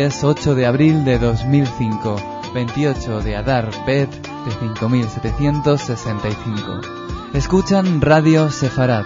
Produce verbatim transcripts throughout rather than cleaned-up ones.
miércoles ocho de abril de dos mil cinco, veintiocho de Adar Bet de cinco mil setecientos sesenta y cinco. Escuchan Radio Sefarad.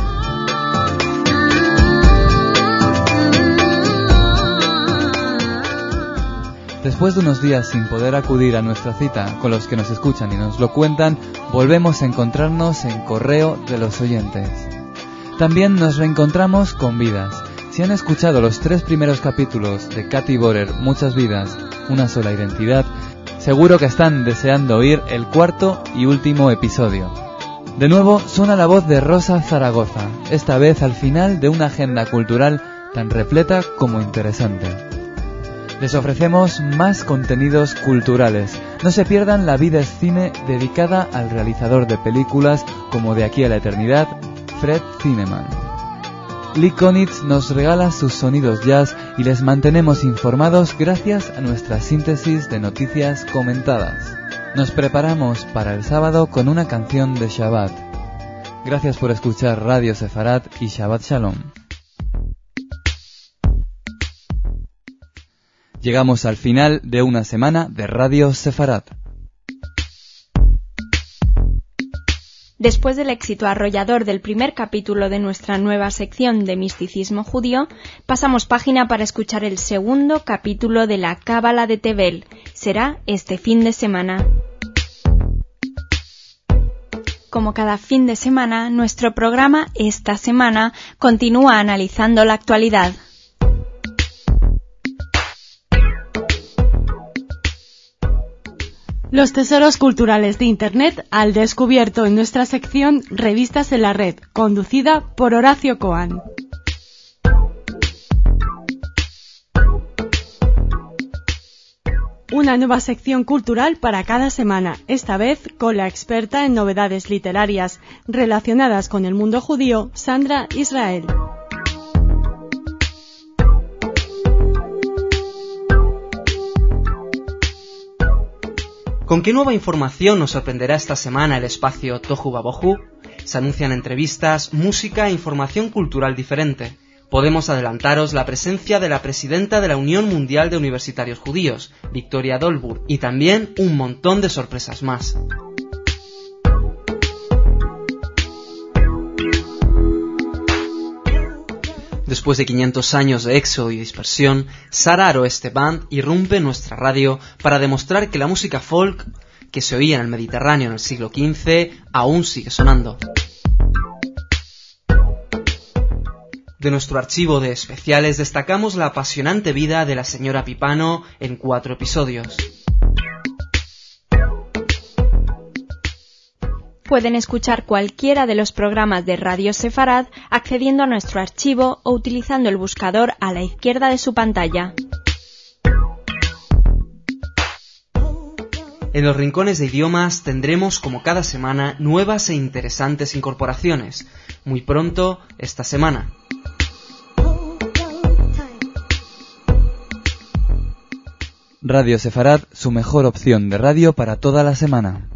Después de unos días sin poder acudir a nuestra cita con los que nos escuchan y nos lo cuentan, volvemos a encontrarnos en Correo de los Oyentes. También nos reencontramos con Vidas. Si han escuchado los tres primeros capítulos de Katy Borer, Muchas Vidas, Una Sola Identidad, seguro que están deseando oír el cuarto y último episodio. De nuevo suena la voz de Rosa Zaragoza, esta vez al final de una agenda cultural tan repleta como interesante. Les ofrecemos más contenidos culturales. No se pierdan La Vida es Cine, dedicada al realizador de películas como De aquí a la eternidad, Fred Zinnemann. Lee Konitz nos regala sus sonidos jazz y les mantenemos informados gracias a nuestra síntesis de noticias comentadas. Nos preparamos para el sábado con una canción de Shabbat. Gracias por escuchar Radio Sefarad y Shabbat Shalom. Llegamos al final de una semana de Radio Sefarad. Después del éxito arrollador del primer capítulo de nuestra nueva sección de misticismo judío, pasamos página para escuchar el segundo capítulo de la Cábala de Tevel. Será este fin de semana. Como cada fin de semana, nuestro programa esta semana continúa analizando la actualidad. Los tesoros culturales de Internet al descubierto en nuestra sección Revistas en la Red, conducida por Horacio Coan. Una nueva sección cultural para cada semana, esta vez con la experta en novedades literarias relacionadas con el mundo judío, Sandra Israel. ¿Con qué nueva información nos sorprenderá esta semana el espacio Tohu Vabohu? Se anuncian entrevistas, música e información cultural diferente. Podemos adelantaros la presencia de la presidenta de la Unión Mundial de Universitarios Judíos, Victoria Dolburg, y también un montón de sorpresas más. Después de quinientos años de éxodo y dispersión, Sara Aroeste Band irrumpe en nuestra radio para demostrar que la música folk que se oía en el Mediterráneo en el siglo quince aún sigue sonando. De nuestro archivo de especiales destacamos la apasionante vida de la señora Pipano en cuatro episodios. Pueden escuchar cualquiera de los programas de Radio Sefarad accediendo a nuestro archivo o utilizando el buscador a la izquierda de su pantalla. En los rincones de idiomas tendremos, como cada semana, nuevas e interesantes incorporaciones. Muy pronto, esta semana. Radio Sefarad, su mejor opción de radio para toda la semana.